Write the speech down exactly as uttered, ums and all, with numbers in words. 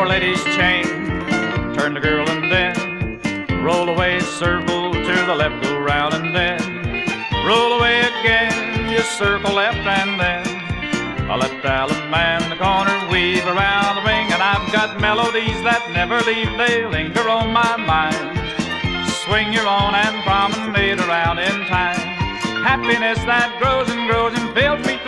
lady's chain. Turn the girl and then roll away, circle to the left, go round and then roll away again. You circle left and then I let the Allen man in the corner weave around the ring, and I've got melodies that never leave, they linger on my mind. Swing your own and promenade around in time. Happiness that grows and grows and fills me